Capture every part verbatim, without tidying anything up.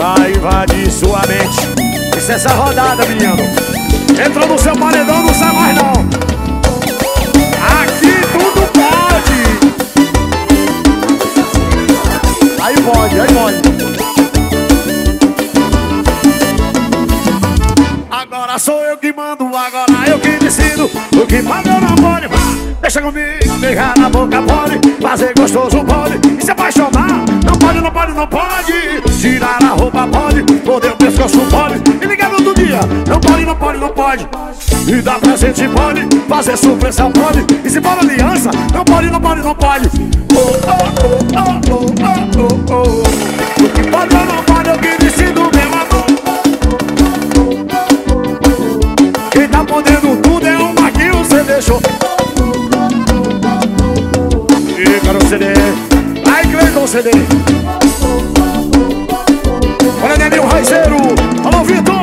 vai invadir sua mente. Isso é essa rodada, menino. Entrou no seu paredão, não sai mais não. Aqui tudo pode. Aí pode, aí pode. Agora sou eu que mando, agora eu que decido. O que pode ou não pode, deixa comigo. Beijar na boca pode, fazer gostoso pode. E se apaixonar, não pode, não pode, não pode. Tirar a roupa pode, morder o pescoço pode. E ligar no outro dia, não pode, não pode, não pode. E dar presente pode, fazer surpresa pode. E se for aliança, não pode, não pode, não pode. Oh, oh, oh, oh, oh, oh, oh. O que pode ou não pode, eu que decido, meu amor. Quem tá podendo tudo é uma que você deixou. E quero C D. Ai, Cleiton C D. Olha, Nelinho Raizeiro. Alô, Vitor.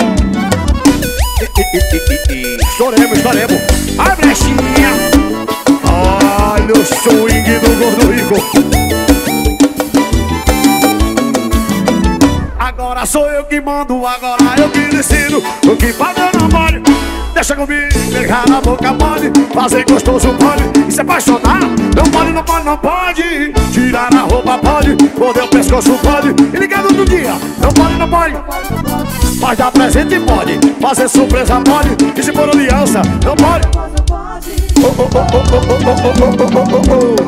Estouremos, estouremos. Ai, brechinha. Olha o swing do Gordo Rico. Agora sou eu que mando, agora eu que decido. O que pode ou não pode, deixa comigo. Beijar na boca pode, fazer gostoso pode. E se apaixonar, não pode, não pode, não pode. Tirar a roupa pode, morder o pescoço pode. E ligar no outro dia, não pode, não pode. Mas dar presente pode, fazer surpresa pode. E se for aliança, não pode. Oh, oh, oh, oh, oh, oh, oh, oh, oh, oh, oh.